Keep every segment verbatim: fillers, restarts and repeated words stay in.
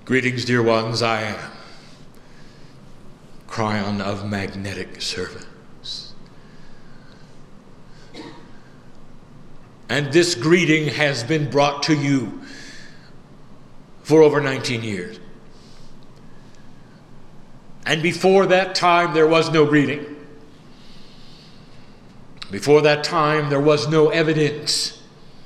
Greetings, dear ones. I am Cryon of Magnetic Service. And this greeting has been brought to you for over nineteen years. And before that time, there was no greeting. Before that time, there was no evidence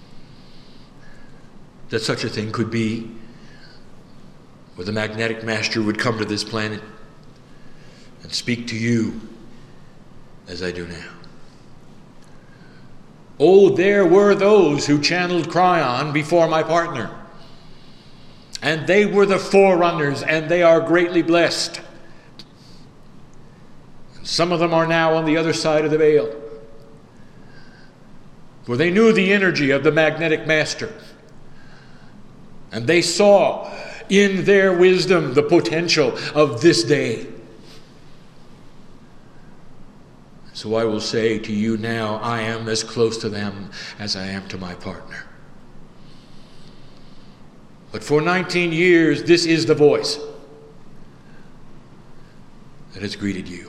that such a thing could be, where the magnetic master would come to this planet and speak to you as I do now. Oh, there were those who channeled Cryon before my partner. And they were the forerunners, and they are greatly blessed. Some of them are now on the other side of the veil, for they knew the energy of the magnetic master. And they saw in their wisdom the potential of this day. So I will say to you now, I am as close to them as I am to my partner. But for nineteen years, this is the voice that has greeted you.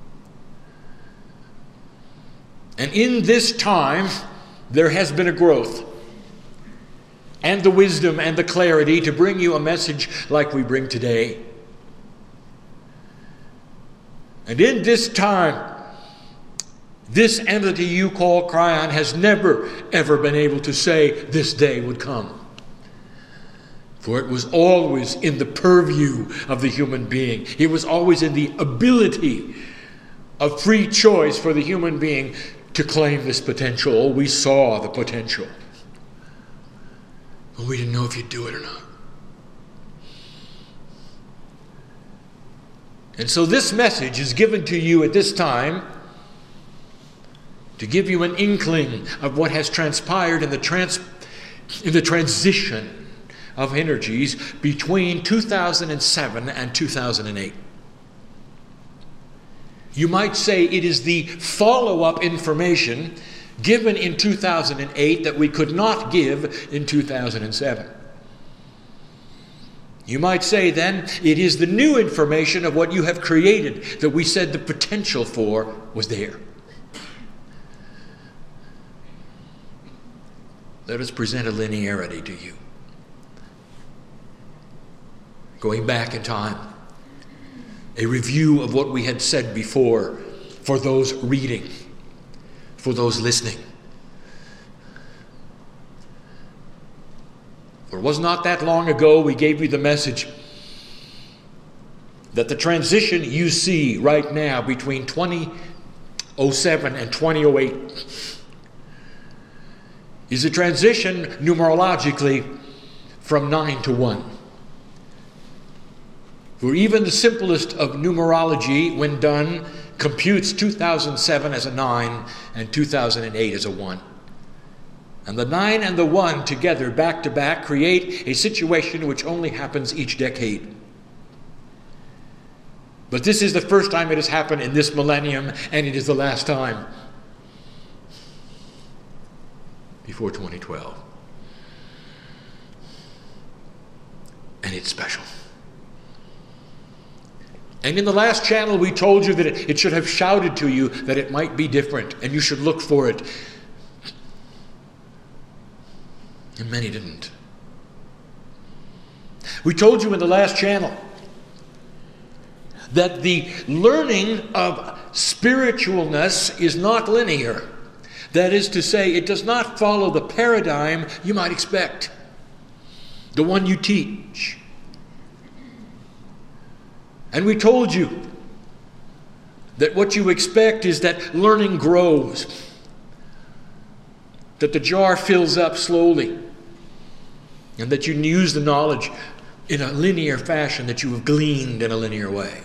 And in this time, there has been a growth, and the wisdom and the clarity to bring you a message like we bring today. And in this time, this entity you call Cryon has never, ever been able to say this day would come. For it was always in the purview of the human being. It was always in the ability of free choice for the human being to claim this potential. Oh, we saw the potential. But we didn't know if you'd do it or not. And so this message is given to you at this time to give you an inkling of what has transpired in the trans in the transition of energies between two thousand seven and two thousand eight. You might say it is the follow-up information given in two thousand eight that we could not give in two thousand seven. You might say then it is the new information of what you have created that we said the potential for was there. Let us present a linearity to you. Going back in time, a review of what we had said before for those reading, for those listening. For it was not that long ago we gave you the message that the transition you see right now between twenty oh seven and twenty oh eight is a transition numerologically from nine to one. For even the simplest of numerology, when done, computes two thousand seven as a nine and two thousand eight as a one. And the nine and the one together, back to back, create a situation which only happens each decade. But this is the first time it has happened in this millennium, and it is the last time before twenty twelve. And it's special. And in the last channel, we told you that it, it should have shouted to you that it might be different, and you should look for it. And many didn't. We told you in the last channel that the learning of spiritualness is not linear. That is to say, it does not follow the paradigm you might expect, the one you teach. And we told you that what you expect is that learning grows, that the jar fills up slowly, and that you use the knowledge in a linear fashion that you have gleaned in a linear way.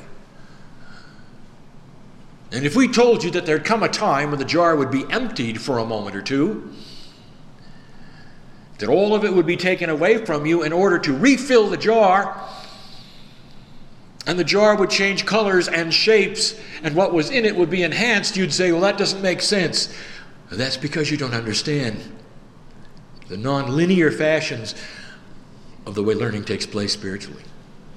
And if we told you that there'd come a time when the jar would be emptied for a moment or two, that all of it would be taken away from you in order to refill the jar, and the jar would change colors and shapes, and what was in it would be enhanced, you'd say, well, that doesn't make sense. That's because you don't understand the non-linear fashions of the way learning takes place spiritually.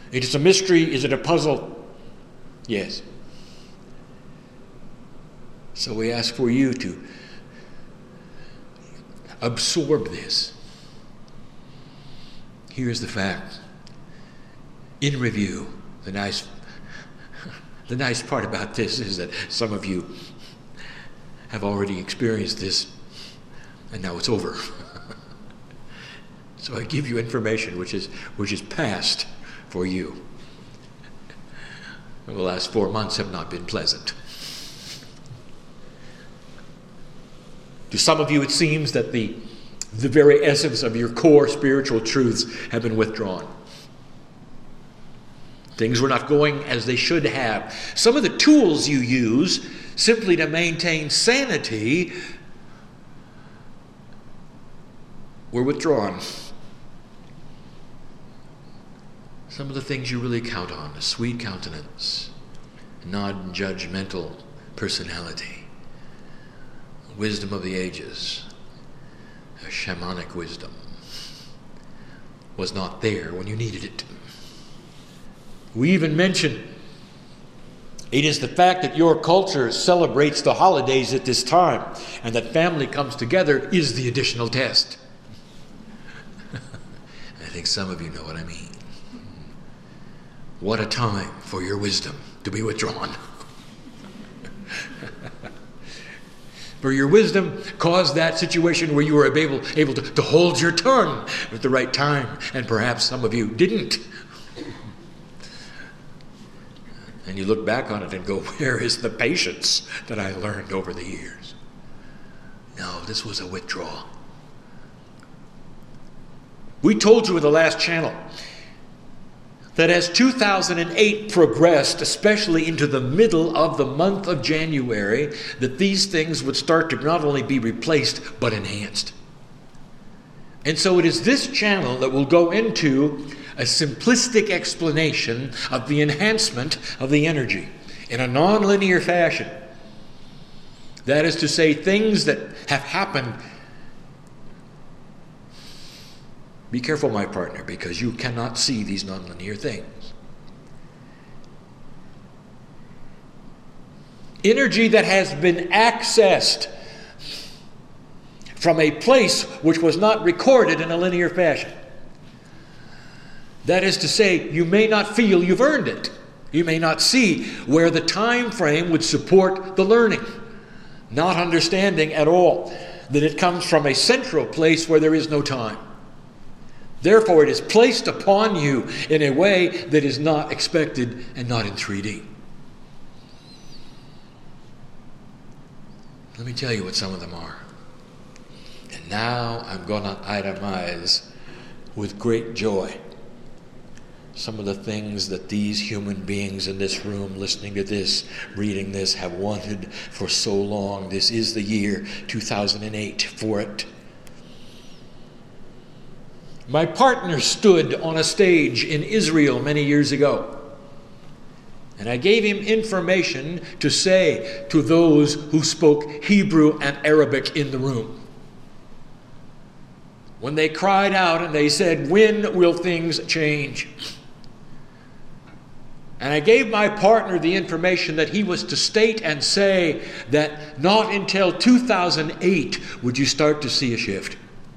It is a mystery. Is it a puzzle? Yes. So we ask for you to absorb this. Here's the fact. In review, the nice, the nice part about this is that some of you have already experienced this, and now it's over. So I give you information which is which is past for you. The last four months have not been pleasant. To some of you, it seems that the, the very essence of your core spiritual truths have been withdrawn. Things were not going as they should have. Some of the tools you use simply to maintain sanity were withdrawn. Some of the things you really count on, a sweet countenance, non-judgmental personality, wisdom of the ages, a shamanic wisdom, was not there when you needed it. We even mention it is the fact that your culture celebrates the holidays at this time and that family comes together is the additional test. I think some of you know what I mean. What a time for your wisdom to be withdrawn. For your wisdom caused that situation where you were able, able to, to hold your tongue at the right time, and perhaps some of you didn't. And you look back on it and go, where is the patience that I learned over the years? No, this was a withdrawal. We told you in the last channel that as two thousand eight progressed, especially into the middle of the month of January, that these things would start to not only be replaced, but enhanced. And so it is this channel that will go into a simplistic explanation of the enhancement of the energy in a non-linear fashion. That is to say, things that have happened. Be careful, my partner, because you cannot see these nonlinear things. Energy that has been accessed from a place which was not recorded in a linear fashion. That is to say, you may not feel you've earned it. You may not see where the time frame would support the learning. Not understanding at all that it comes from a central place where there is no time. Therefore, it is placed upon you in a way that is not expected and not in three D. Let me tell you what some of them are. And now I'm going to itemize with great joy some of the things that these human beings in this room, listening to this, reading this, have wanted for so long. This is the year two thousand eight for it. My partner stood on a stage in Israel many years ago, and I gave him information to say to those who spoke Hebrew and Arabic in the room. When they cried out and they said, "When will things change?" And I gave my partner the information that he was to state and say that not until two thousand eight would you start to see a shift.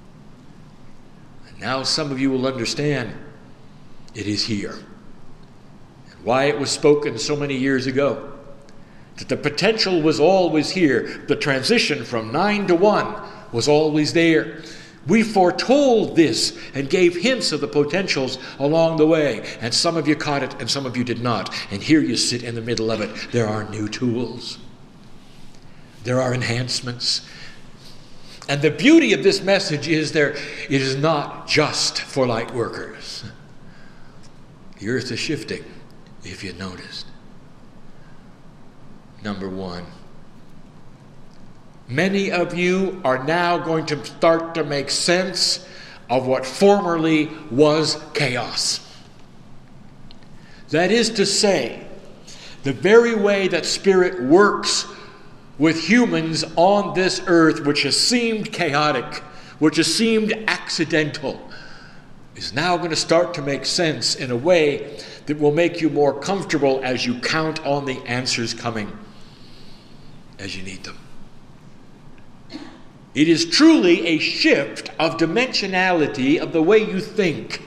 Now some of you will understand it is here. And why it was spoken so many years ago. That the potential was always here. The transition from nine to one was always there. We foretold this and gave hints of the potentials along the way. And some of you caught it and some of you did not. And here you sit in the middle of it. There are new tools. There are enhancements. And the beauty of this message is there, it is not just for light workers. The earth is shifting, if you noticed. Number one, many of you are now going to start to make sense of what formerly was chaos. That is to say, the very way that Spirit works with humans on this earth, which has seemed chaotic, which has seemed accidental, is now going to start to make sense in a way that will make you more comfortable as you count on the answers coming as you need them. It is truly a shift of dimensionality of the way you think.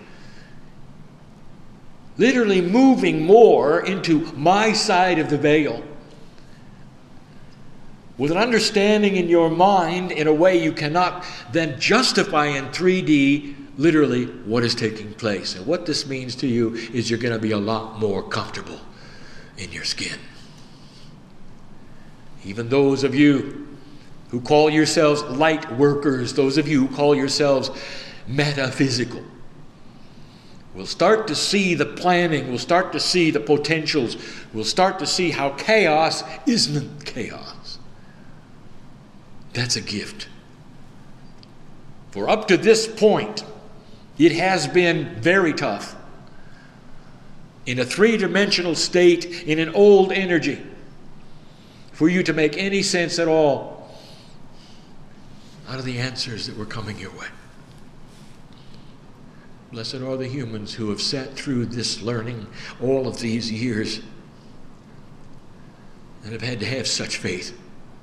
Literally moving more into my side of the veil. With an understanding in your mind in a way you cannot then justify in three D literally what is taking place. And what this means to you is you're going to be a lot more comfortable in your skin. Even those of you who call yourselves light workers, those of you who call yourselves metaphysical, we'll start to see the planning, we'll start to see the potentials, we'll start to see how chaos isn't chaos. That's a gift. For up to this point, it has been very tough. In a three-dimensional state, in an old energy, for you to make any sense at all out of the answers that were coming your way. Blessed are the humans who have sat through this learning all of these years and have had to have such faith.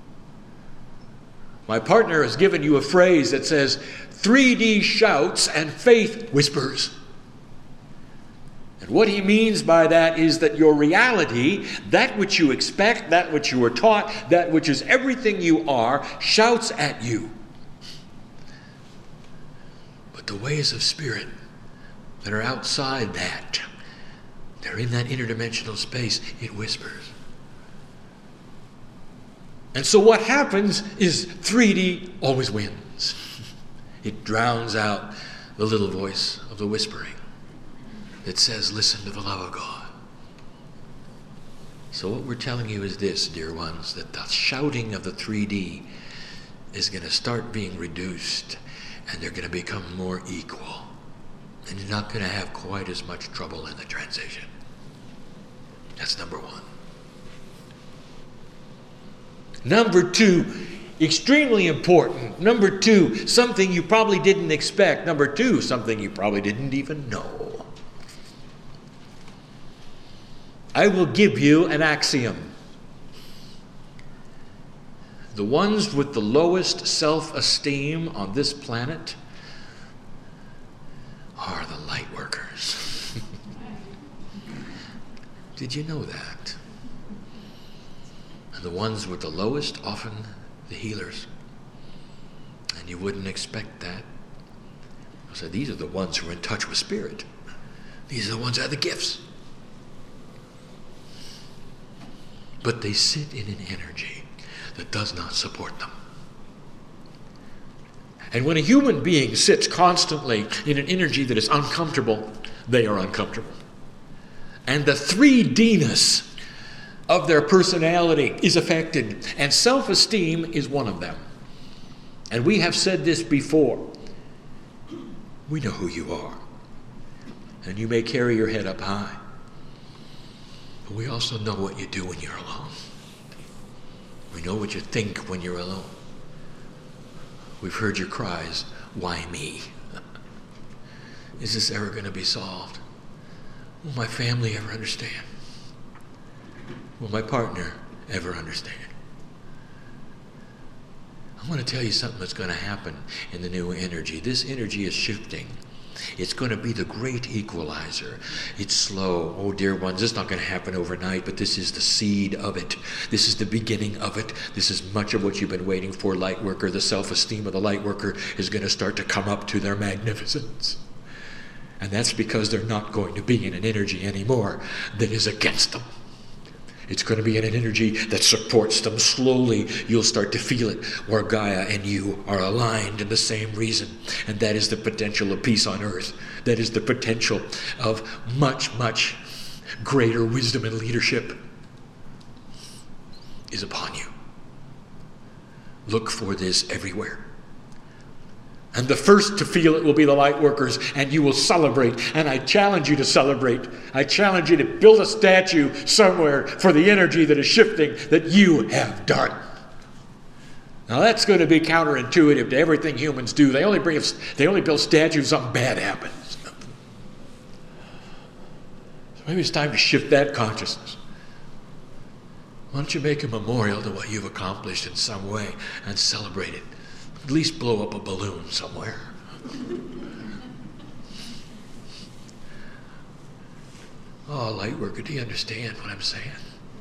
My partner has given you a phrase that says, three D shouts and faith whispers. And what he means by that is that your reality, that which you expect, that which you are taught, that which is everything you are, shouts at you. But the ways of spirit that are outside that, they're in that interdimensional space, it whispers. And so what happens is three D always wins. It drowns out the little voice of the whispering that says, listen to the love of God. So what we're telling you is this, dear ones, that the shouting of the three D is going to start being reduced, and they're going to become more equal. And you're not going to have quite as much trouble in the transition. That's number one. Number two, extremely important. Number two, something you probably didn't expect. Number two, something you probably didn't even know. I will give you an axiom. The ones with the lowest self-esteem on this planet are the light workers. Did you know that? And the ones with the lowest, often the healers. And you wouldn't expect that. So these are the ones who are in touch with spirit. These are the ones that have the gifts. But they sit in an energy that does not support them. And when a human being sits constantly in an energy that is uncomfortable, they are uncomfortable. And the three D-ness of their personality is affected, and self-esteem is one of them. And we have said this before. We know who you are, and you may carry your head up high, but we also know what you do when you're alone. We know what you think when you're alone. We've heard your cries, why me? Is this ever going to be solved? Will my family ever understand? Will my partner ever understand? I want to tell you something that's going to happen in the new energy. This energy is shifting. It's going to be the great equalizer. It's slow. Oh, dear ones, it's not going to happen overnight, but this is the seed of it. This is the beginning of it. This is much of what you've been waiting for, light worker. The self-esteem of the light worker is going to start to come up to their magnificence. And that's because they're not going to be in an energy anymore that is against them. It's going to be in an energy that supports them. Slowly, you'll start to feel it, where Gaia and you are aligned in the same reason. And that is the potential of peace on earth. That is the potential of much, much greater wisdom and leadership is upon you. Look for this everywhere. And the first to feel it will be the light workers, and you will celebrate. And I challenge you to celebrate. I challenge you to build a statue somewhere for the energy that is shifting that you have done. Now that's going to be counterintuitive to everything humans do. They only bring, they only build statues, something bad happens. Maybe it's time to shift that consciousness. Why don't you make a memorial to what you've accomplished in some way and celebrate it? At least blow up a balloon somewhere. Oh, Lightworker, do you understand what I'm saying?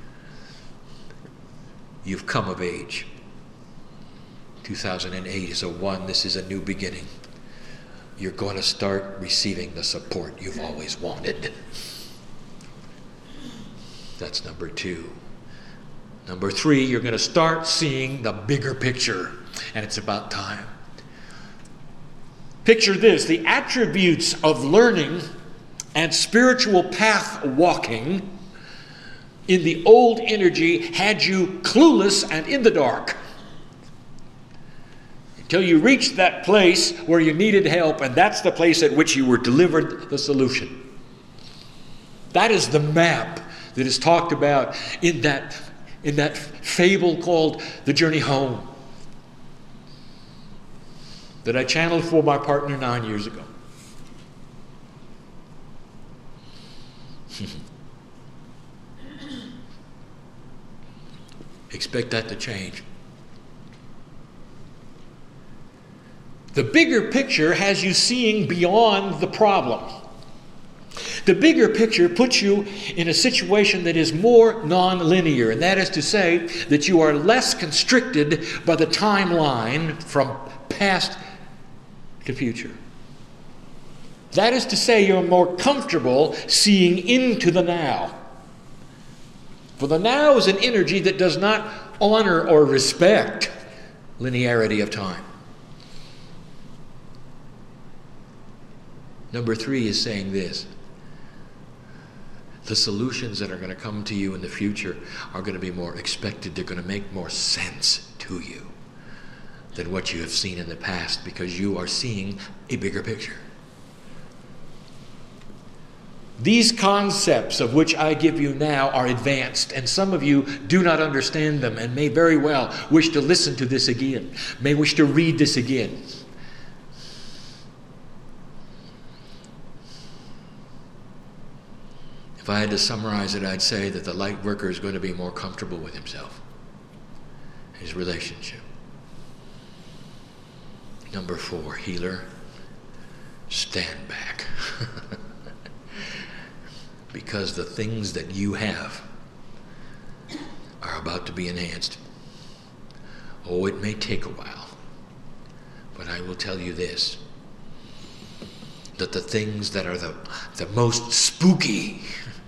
You've come of age. two thousand eight is a one. This is a new beginning. You're going to start receiving the support you've always wanted. That's number two. Number three, you're going to start seeing the bigger picture, and it's about time. Picture this: the attributes of learning and spiritual path walking in the old energy had you clueless and in the dark until you reached that place where you needed help, and that's the place at which you were delivered the solution. That is the map that is talked about in that, in that fable called The Journey Home that I channeled for my partner nine years ago. Expect that to change. The bigger picture has you seeing beyond the problem. The bigger picture puts you in a situation that is more non-linear, and that is to say that you are less constricted by the timeline from past to future. That is to say, you're more comfortable seeing into the now. For the now is an energy that does not honor or respect linearity of time. Number three is saying this: the solutions that are going to come to you in the future are going to be more expected. They're going to make more sense to you than what you have seen in the past, because you are seeing a bigger picture. These concepts of which I give you now are advanced, and some of you do not understand them and may very well wish to listen to this again, may wish to read this again. If I had to summarize it, I'd say that the light worker is going to be more comfortable with himself, his relationship. Number four, healer, stand back. Because the things that you have are about to be enhanced. Oh, it may take a while, but I will tell you this, that the things that are the, the most spooky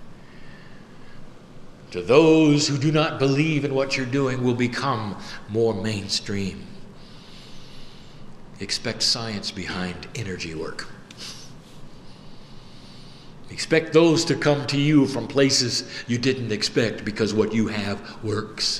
to those who do not believe in what you're doing will become more mainstream. Expect science behind energy work. Expect those to come to you from places you didn't expect, because what you have works.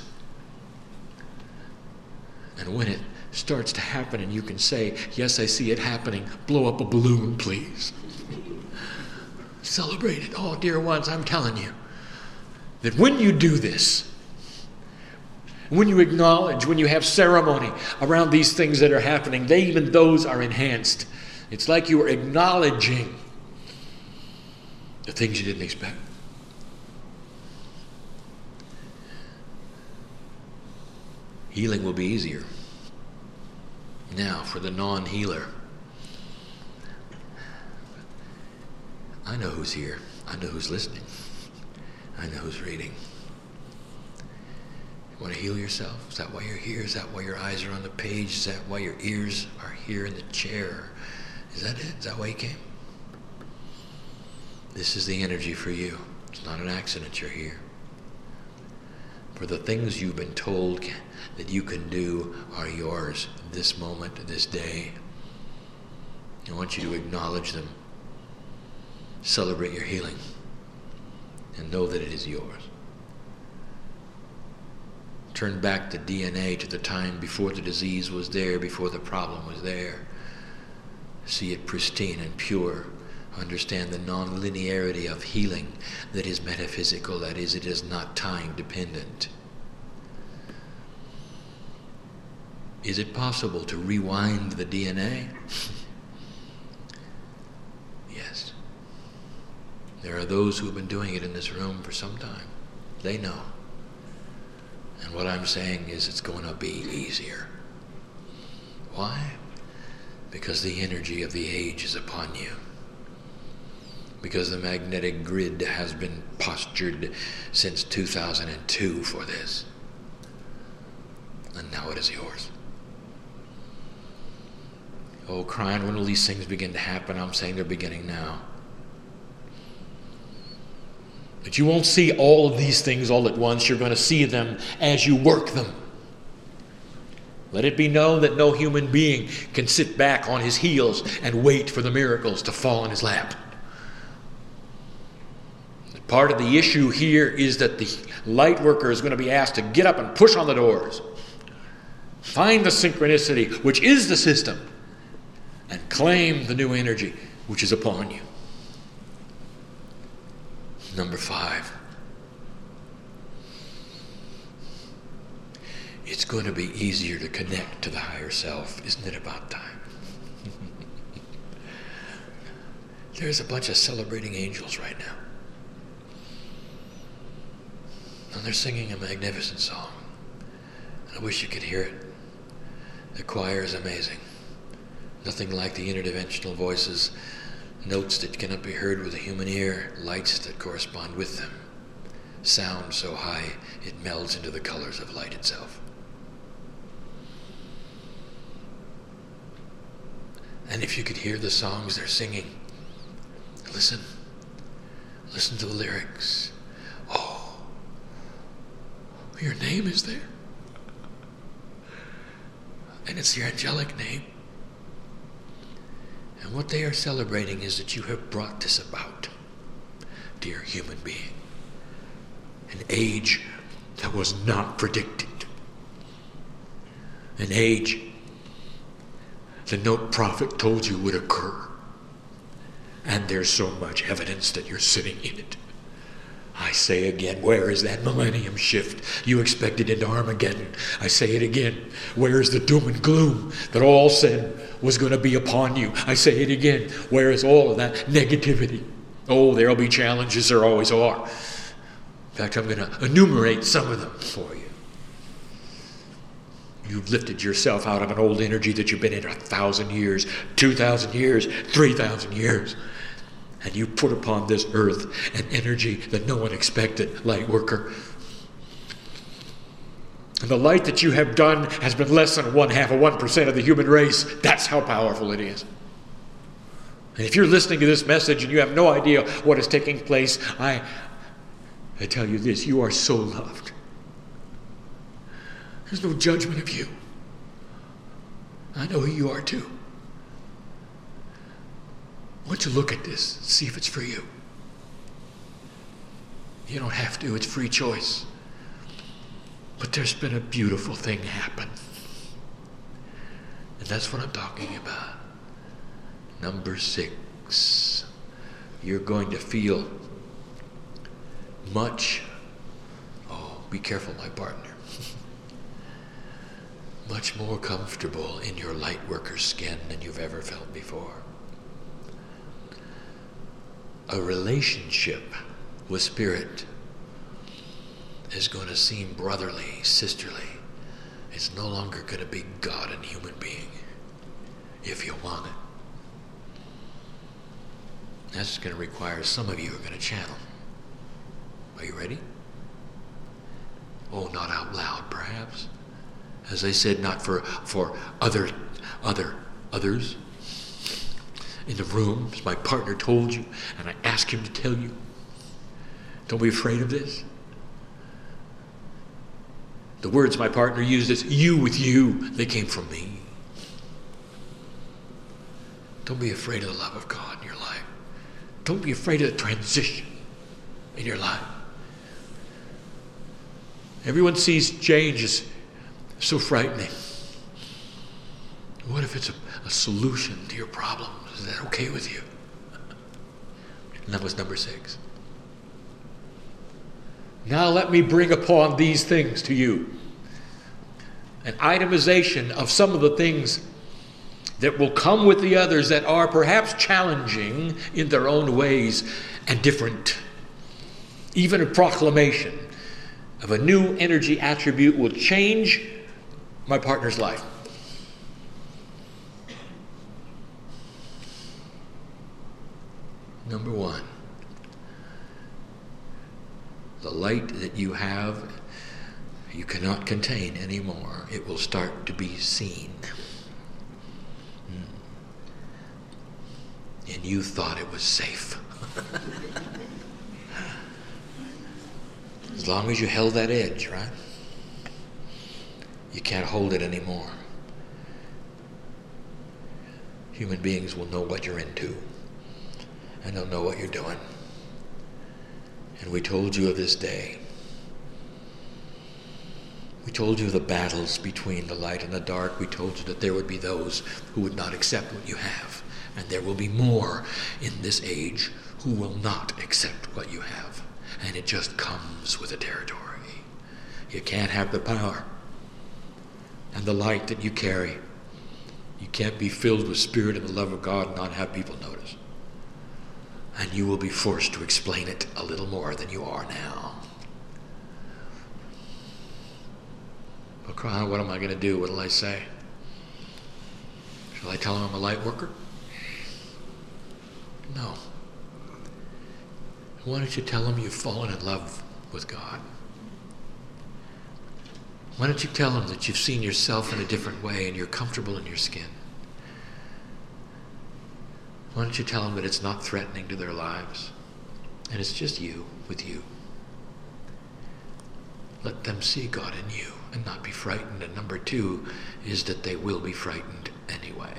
And when it starts to happen and you can say, yes, I see it happening, blow up a balloon, please. Celebrate it. Oh, dear ones, I'm telling you that when you do this, when you acknowledge, when you have ceremony around these things that are happening, they, even those are enhanced. It's like you are acknowledging the things you didn't expect. Healing will be easier. Now, for the non-healer, I know who's here. I know who's listening. I know who's reading. You want to heal yourself? Is that why you're here? Is that why your eyes are on the page? Is that why your ears are here in the chair? Is that it? Is that why you came? This is the energy for you. It's not an accident you're here. For the things you've been told that you can do are yours this moment, this day. I want you to acknowledge them. Celebrate your healing. And know that it is yours. Turn back the D N A to the time before the disease was there, before the problem was there. See it pristine and pure. Understand the non-linearity of healing that is metaphysical, that is, it is not time dependent. Is it possible to rewind the D N A? Yes. There are those who have been doing it in this room for some time. They know. And what I'm saying is it's going to be easier. Why? Because the energy of the age is upon you. Because the magnetic grid has been postured since two thousand two for this. And now it is yours. Oh, crying, when will these things begin to happen? I'm saying they're beginning now. But you won't see all of these things all at once. You're going to see them as you work them. Let it be known that no human being can sit back on his heels and wait for the miracles to fall in his lap. Part of the issue here is that the light worker is going to be asked to get up and push on the doors. Find the synchronicity, which is the system, and claim the new energy which is upon you. Number five. It's going to be easier to connect to the higher self. Isn't it about time? There's a bunch of celebrating angels right now. And they're singing a magnificent song. And I wish you could hear it. The choir is amazing. Nothing like the interdimensional voices, notes that cannot be heard with the human ear, lights that correspond with them. Sound so high it melds into the colors of light itself. And if you could hear the songs they're singing, listen. Listen to the lyrics. Oh, your name is there. And it's your angelic name. And what they are celebrating is that you have brought this about, dear human being. An age that was not predicted. An age that no prophet told you would occur. And there's so much evidence that you're sitting in it. I say again, where is that millennium shift you expected into Armageddon? I say it again, where is the doom and gloom that all said was going to be upon you? I say it again, where is all of that negativity? Oh, there'll be challenges, there always are. In fact, I'm going to enumerate some of them for you. You've lifted yourself out of an old energy that you've been in a thousand years, two thousand years, three thousand years. And you put upon this earth an energy that no one expected, light worker. And the light that you have done has been less than one half of one percent of the human race. That's how powerful it is. And if you're listening to this message and you have no idea what is taking place, I, I tell you this, you are so loved. There's no judgment of you. I know who you are too. I want you to look at this, see if it's for you. You don't have to, it's free choice. But there's been a beautiful thing happen. And that's what I'm talking about. Number six. You're going to feel much, oh, be careful, my partner. Much more comfortable in your light worker's skin than you've ever felt before. A relationship with Spirit is going to seem brotherly, sisterly. It's no longer going to be God and human being, if you want it. That's going to require some of you are going to channel. Are you ready? Oh, not out loud, perhaps. As I said, not for for other other others in the room, as my partner told you, and I asked him to tell you. Don't be afraid of this. The words my partner used is you with you. They came from me. Don't be afraid of the love of God in your life. Don't be afraid of the transition in your life. Everyone sees change as so frightening. What if it's a, a solution to your problem? Is that okay with you? And that was number six. Now let me bring upon these things to you. An itemization of some of the things that will come with the others that are perhaps challenging in their own ways and different. Even a proclamation of a new energy attribute will change my partner's life. Number one, the light that you have, you cannot contain anymore. It will start to be seen. And you thought it was safe. As long as you held that edge, right? You can't hold it anymore. Human beings will know what you're into, and they'll know what you're doing. And we told you of this day. We told you of the battles between the light and the dark. We told you that there would be those who would not accept what you have. And there will be more in this age who will not accept what you have. And it just comes with the territory. You can't have the power and the light that you carry. You can't be filled with spirit and the love of God and not have people notice. And you will be forced to explain it a little more than you are now. But cry, what am I going to do? What will I say? Shall I tell him I'm a light worker? No. Why don't you tell him you've fallen in love with God? Why don't you tell him that you've seen yourself in a different way and you're comfortable in your skin? Why don't you tell them that it's not threatening to their lives and it's just you with you? Let them see God in you and not be frightened. And number two is that they will be frightened anyway.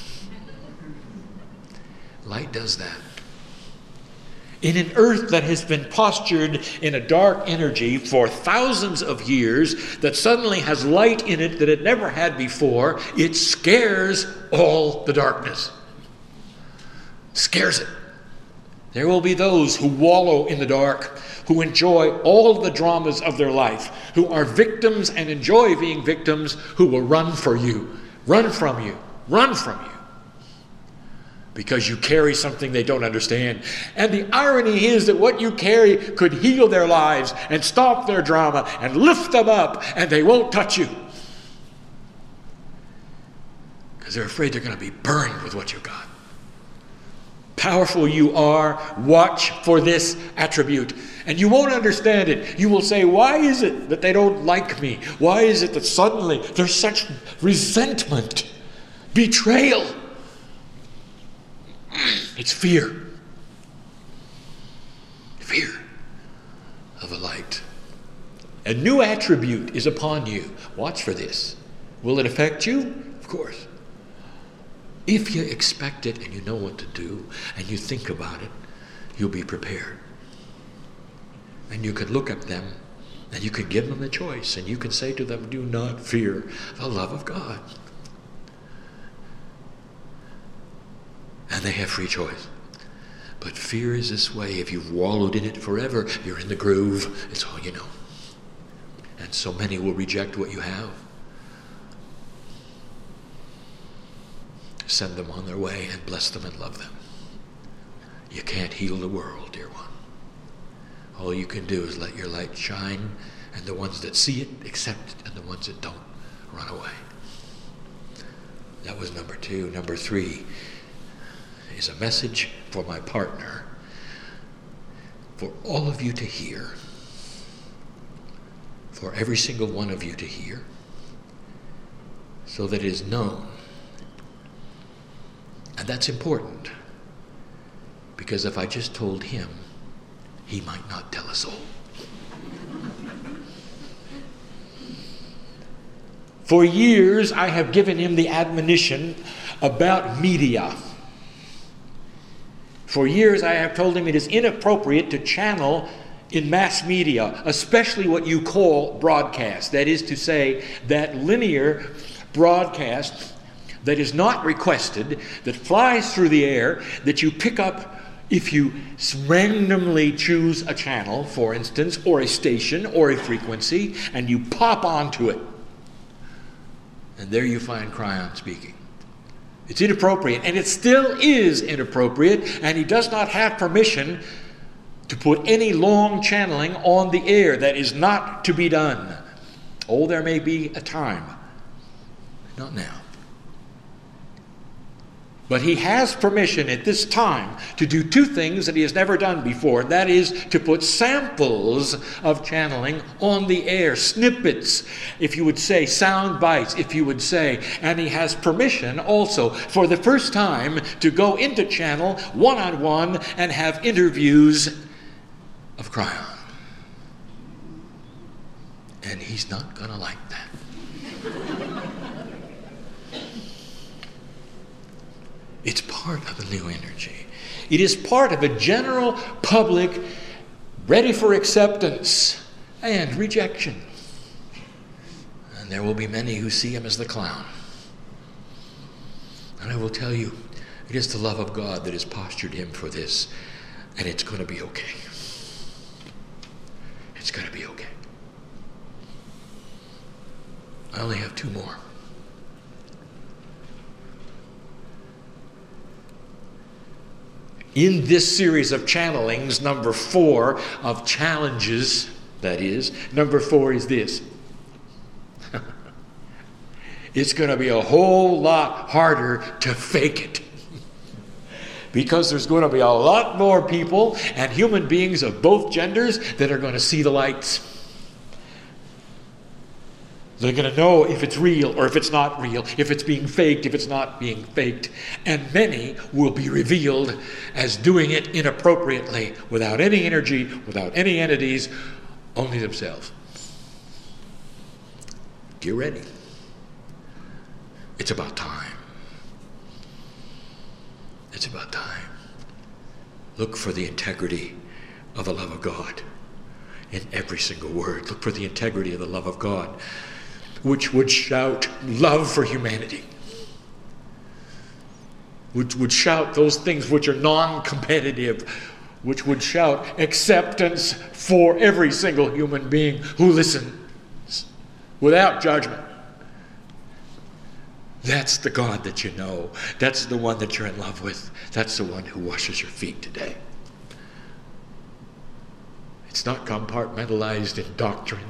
Light does that. In an earth that has been postured in a dark energy for thousands of years, that suddenly has light in it that it never had before, it scares all the darkness. Scares it. There will be those who wallow in the dark, who enjoy all the dramas of their life, who are victims and enjoy being victims, who will run for you, run from you, run from you. Because you carry something they don't understand. And the irony is that what you carry could heal their lives and stop their drama and lift them up, and they won't touch you. Because they're afraid they're going to be burned with what you've got. Powerful you are, watch for this attribute. And you won't understand it. You will say, why is it that they don't like me? Why is it that suddenly there's such resentment, betrayal? It's fear. Fear of a light. A new attribute is upon you. Watch for this. Will it affect you? Of course. If you expect it and you know what to do and you think about it, you'll be prepared. And you can look at them and you can give them a choice and you can say to them, do not fear the love of God. And they have free choice. But fear is this way. If you've wallowed in it forever, you're in the groove. It's all you know. And so many will reject what you have. Send them on their way and bless them and love them. You can't heal the world, dear one. All you can do is let your light shine, and the ones that see it accept it, and the ones that don't run away. That was number two. Number three is a message for my partner, for all of you to hear, for every single one of you to hear, so that it is known. And that's important, because if I just told him, he might not tell us all. For years, I have given him the admonition about media. For years, I have told him it is inappropriate to channel in mass media, especially what you call broadcast. That is to say, that linear broadcast that is not requested, that flies through the air, that you pick up if you randomly choose a channel, for instance, or a station, or a frequency, and you pop onto it. And there you find Cryon speaking. It's inappropriate, and it still is inappropriate, and he does not have permission to put any long channeling on the air. That is not to be done. Oh, there may be a time. Not now. But he has permission at this time to do two things that he has never done before. That is to put samples of channeling on the air, snippets, if you would say, sound bites, if you would say. And he has permission also for the first time to go into channel one-on-one and have interviews of Cryon. And he's not going to like that. It's part of a new energy. It is part of a general public ready for acceptance and rejection. And there will be many who see him as the clown. And I will tell you, it is the love of God that has postured him for this, and it's going to be okay. It's going to be okay. I only have two more. In this series of channelings, number four of challenges, that is, number four is this. It's going to be a whole lot harder to fake it. Because there's going to be a lot more people and human beings of both genders that are going to see the lights. They're going to know if it's real or if it's not real, if it's being faked, if it's not being faked. And many will be revealed as doing it inappropriately, without any energy, without any entities, only themselves. Get ready. It's about time. It's about time. Look for the integrity of the love of God in every single word. Look for the integrity of the love of God, which would shout love for humanity, which would shout those things which are non-competitive, which would shout acceptance for every single human being who listens without judgment. That's the God that you know. That's the one that you're in love with. That's the one who washes your feet today. It's not compartmentalized in doctrine.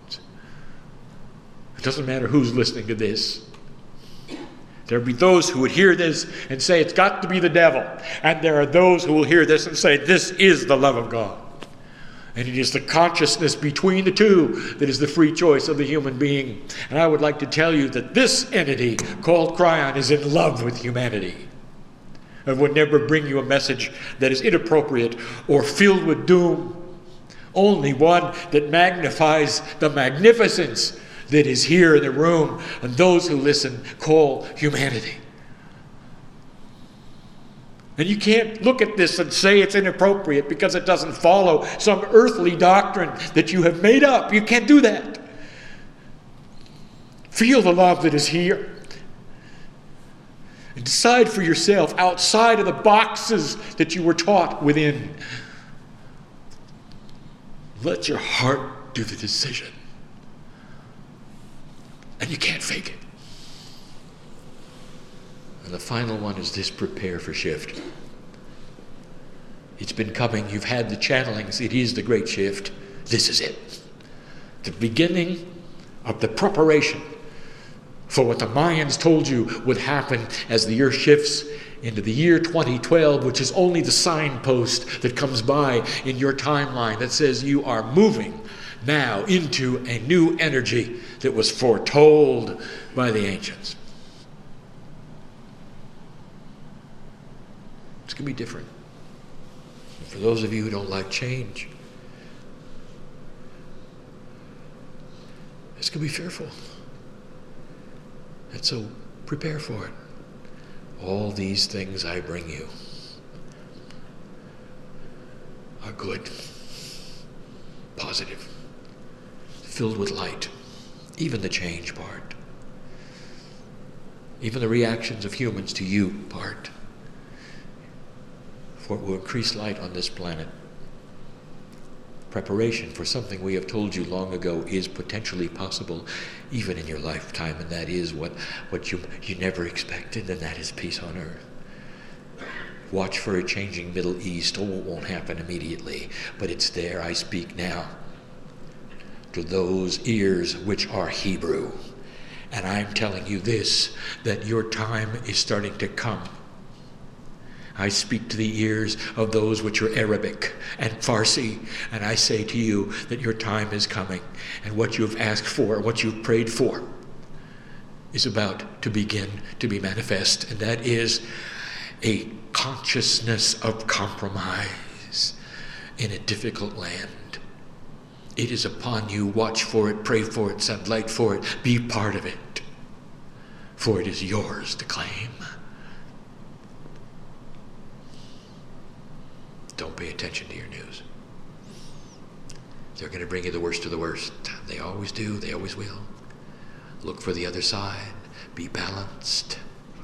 It doesn't matter who's listening to this. There will be those who would hear this and say it's got to be the devil. And there are those who will hear this and say this is the love of God. And it is the consciousness between the two that is the free choice of the human being. And I would like to tell you that this entity called Cryon is in love with humanity. And would never bring you a message that is inappropriate or filled with doom. Only one that magnifies the magnificence that is here in the room, and those who listen call humanity. And you can't look at this and say it's inappropriate because it doesn't follow some earthly doctrine that you have made up. You can't do that. Feel the love that is here. And decide for yourself outside of the boxes that you were taught within. Let your heart do the decision. And you can't fake it. And the final one is this: prepare for shift. It's been coming. You've had the channelings. It is the great shift. This is it. The beginning of the preparation for what the Mayans told you would happen as the earth shifts into the year twenty twelve, which is only the signpost that comes by in your timeline that says you are moving now into a new energy that was foretold by the ancients. It's going to be different. For those of you who don't like change, it's going to be fearful. And so prepare for it. All these things I bring you are good, positive, filled with light, even the change part, even the reactions of humans to you part, for it will increase light on this planet. preparation for something we have told you long ago is potentially possible even in your lifetime, and that is what, what you, you never expected, and that is peace on earth. Watch for a changing Middle East. Oh, it won't happen immediately, but it's there. I speak now to those ears which are Hebrew. And I'm telling you this, that your time is starting to come. I speak to the ears of those which are Arabic and Farsi, and I say to you that your time is coming, and what you have asked for, what you've prayed for, is about to begin to be manifest, and that is a consciousness of compromise in a difficult land. It is upon you. Watch for it, pray for it, send light for it, be part of it, for it is yours to claim. Don't pay attention to your news. They're going to bring you the worst of the worst. They always do, they always will. Look for the other side, be balanced.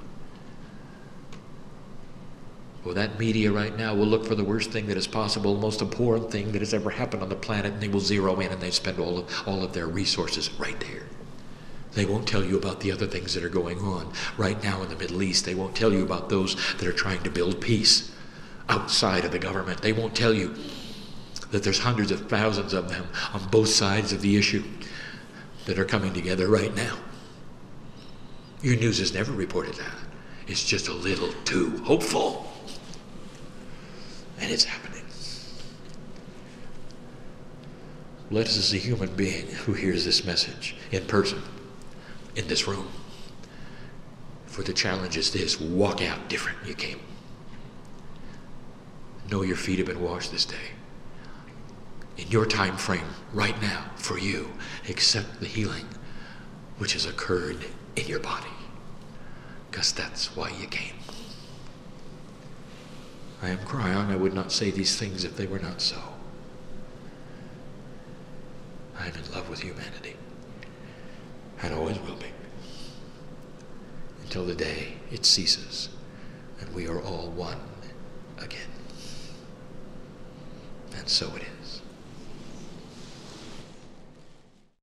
Well, that media right now will look for the worst thing that is possible, the most abhorrent thing that has ever happened on the planet, and they will zero in and they spend all of, all of their resources right there. They won't tell you about the other things that are going on right now in the Middle East. They won't tell you about those that are trying to build peace outside of the government. They won't tell you that there's hundreds of thousands of them on both sides of the issue that are coming together right now. Your news has never reported that. It's just a little too hopeful. And it's happening. Let us as a human being who hears this message in person, in this room, for the challenge is this: walk out different than you came. Know your feet have been washed this day. In your time frame, right now, for you, accept the healing which has occurred in your body, because that's why you came. I am Cryon. I would not say these things if they were not so. I am in love with humanity, and always will be, until the day it ceases and we are all one again. And so it is.